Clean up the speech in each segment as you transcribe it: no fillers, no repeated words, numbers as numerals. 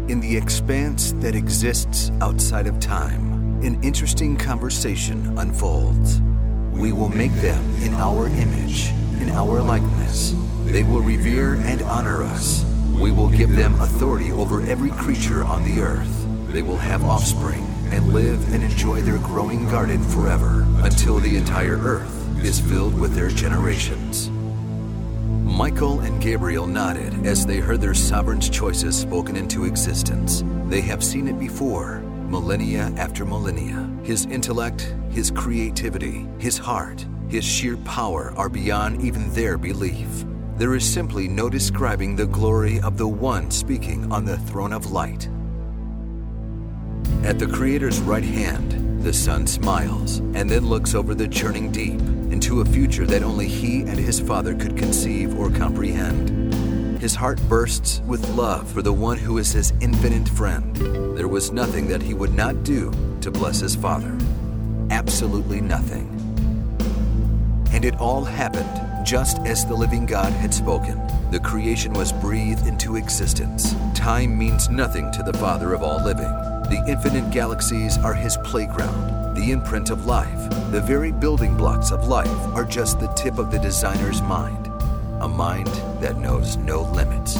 In the expanse that exists outside of time, an interesting conversation unfolds. We will make them in our image, in our likeness. They will revere and honor us. We will give them authority over every creature on the earth. They will have offspring and live and enjoy their growing garden forever until the entire earth is filled with their generations. Michael and Gabriel nodded as they heard their sovereign's choices spoken into existence. They have seen it before, millennia after millennia. His intellect, his creativity, his heart, his sheer power are beyond even their belief. There is simply no describing the glory of the one speaking on the throne of light. At the Creator's right hand, the Son smiles and then looks over the churning deep into a future that only he and his Father could conceive or comprehend. His heart bursts with love for the one who is his infinite friend. There was nothing that he would not do to bless his Father. Absolutely nothing. And it all happened just as the living God had spoken. The creation was breathed into existence. Time means nothing to the Father of all living. The infinite galaxies are his playground, the imprint of life. The very building blocks of life are just the tip of the designer's mind, a mind that knows no limits.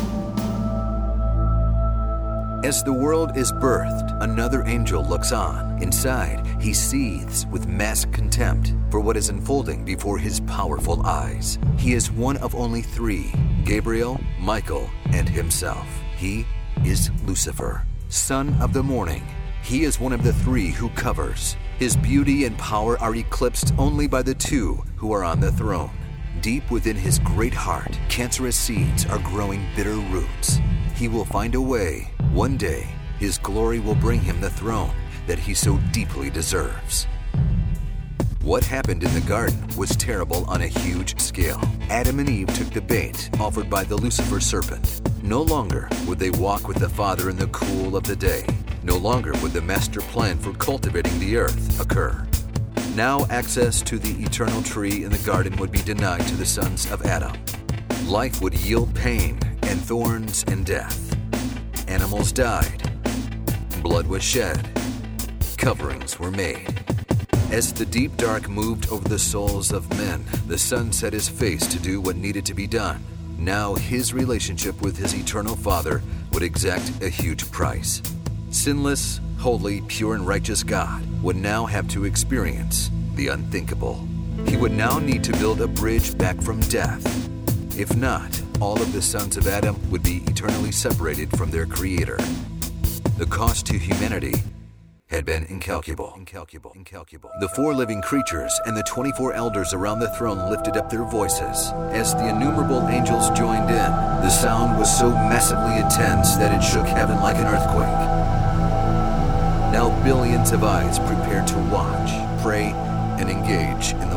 As the world is birthed, another angel looks on. Inside, he seethes with masked contempt for what is unfolding before his powerful eyes. He is one of only three, Gabriel, Michael, and himself. He is Lucifer, son of the morning. He is one of the three who covers. His beauty and power are eclipsed only by the two who are on the throne. Deep within his great heart, cancerous seeds are growing bitter roots. He will find a way. One day, his glory will bring him the throne that he so deeply deserves. What happened in the garden was terrible on a huge scale. Adam and Eve took the bait offered by the Lucifer serpent. No longer would they walk with the Father in the cool of the day. No longer would the master plan for cultivating the earth occur. Now access to the eternal tree in the garden would be denied to the sons of Adam. Life would yield pain and thorns and death. Animals died. Blood was shed. Coverings were made. As the deep dark moved over the souls of men, the Son set his face to do what needed to be done. Now his relationship with his eternal Father would exact a huge price. Sinless, holy, pure, and righteous God would now have to experience the unthinkable. He would now need to build a bridge back from death. If not, all of the sons of Adam would be eternally separated from their Creator. The cost to humanity had been incalculable. The four living creatures and the 24 elders around the throne lifted up their voices. As the innumerable angels joined in, the sound was so massively intense that it shook heaven like an earthquake. Now billions of eyes prepared to watch, pray, and engage in the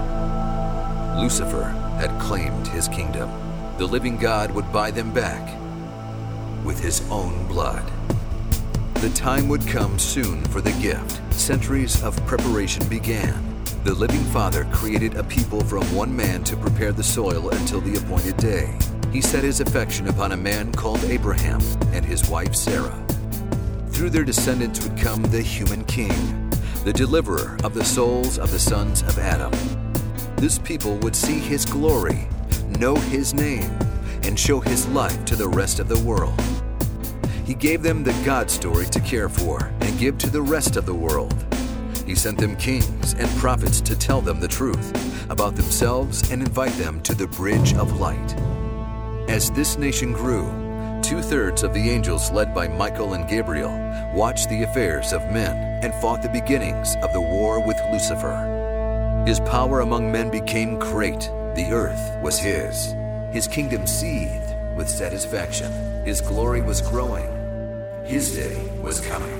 war. Lucifer had claimed his kingdom. The living God would buy them back with his own blood. The time would come soon for the gift. Centuries of preparation began. The living Father created a people from one man to prepare the soil until the appointed day. He set his affection upon a man called Abraham and his wife Sarah. Through their descendants would come the human king, the deliverer of the souls of the sons of Adam. This people would see his glory, know his name, and show his life to the rest of the world. He gave them the God story to care for and give to the rest of the world. He sent them kings and prophets to tell them the truth about themselves and invite them to the bridge of light. As this nation grew, 2/3 of the angels led by Michael and Gabriel watched the affairs of men and fought the beginnings of the war with Lucifer. His power among men became great. The earth was his. His kingdom seethed with satisfaction. His glory was growing. His day was coming.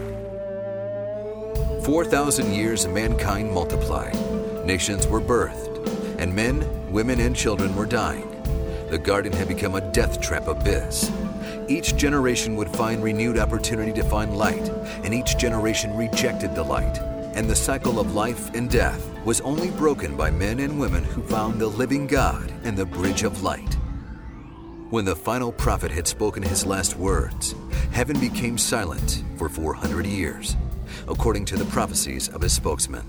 4,000 years mankind multiplied. Nations were birthed, and men, women, and children were dying. The garden had become a death trap abyss. Each generation would find renewed opportunity to find light, and each generation rejected the light. And the cycle of life and death was only broken by men and women who found the living God and the bridge of light. When the final prophet had spoken his last words, heaven became silent for 400 years, according to the prophecies of his spokesman.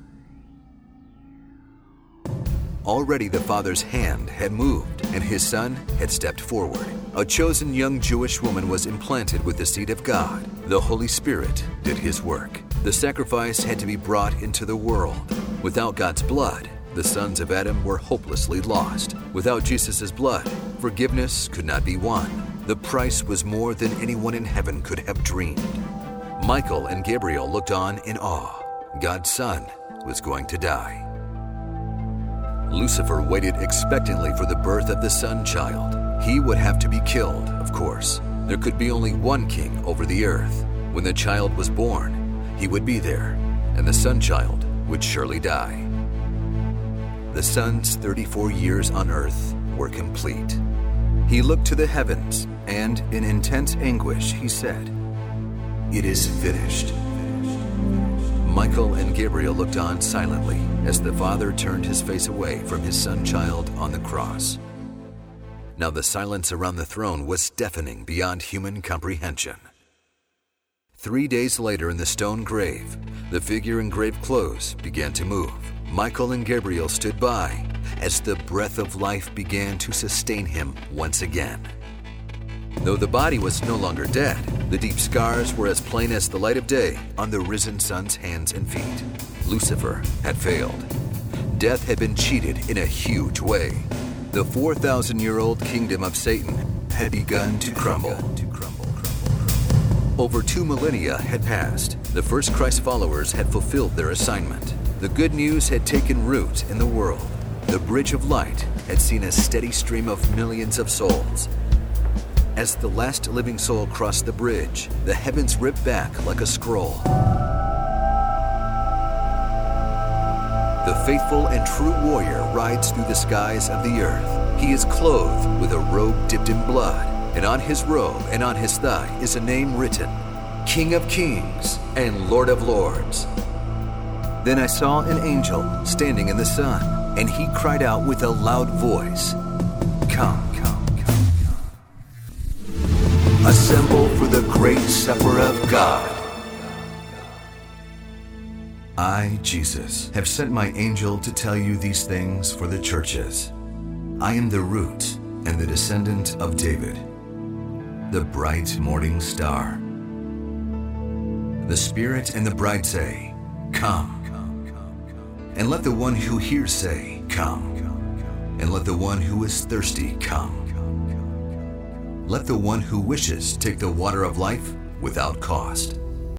Already the Father's hand had moved, and his Son had stepped forward. A chosen young Jewish woman was implanted with the seed of God. The Holy Spirit did his work. The sacrifice had to be brought into the world. Without God's blood, the sons of Adam were hopelessly lost. Without Jesus' blood, forgiveness could not be won. The price was more than anyone in heaven could have dreamed. Michael and Gabriel looked on in awe. God's Son was going to die. Lucifer waited expectantly for the birth of the Sun Child. He would have to be killed, of course. There could be only one king over the earth. When the child was born, he would be there, and the Sun Child would surely die. The Son's 34 years on earth were complete. He looked to the heavens, and in intense anguish he said, "It is finished." Michael and Gabriel looked on silently as the Father turned his face away from his Son Child on the cross. Now the silence around the throne was deafening beyond human comprehension. 3 days later in the stone grave, the figure in grave clothes began to move. Michael and Gabriel stood by as the breath of life began to sustain him once again. Though the body was no longer dead, the deep scars were as plain as the light of day on the risen Son's hands and feet. Lucifer had failed. Death had been cheated in a huge way. The 4,000-year-old kingdom of Satan had begun to crumble. Over 2 millennia had passed. The first Christ followers had fulfilled their assignment. The good news had taken root in the world. The bridge of light had seen a steady stream of millions of souls. As the last living soul crossed the bridge, the heavens ripped back like a scroll. The faithful and true warrior rides through the skies of the earth. He is clothed with a robe dipped in blood, and on his robe and on his thigh is a name written, King of Kings and Lord of Lords. Then I saw an angel standing in the sun, and he cried out with a loud voice, "Come, come, come, come. Assemble for the great supper of God. I, Jesus, have sent my angel to tell you these things for the churches. I am the root and the descendant of David, the bright morning star. The Spirit and the bride say, Come. And let the one who hears say, Come. And let the one who is thirsty come. Let the one who wishes take the water of life without cost.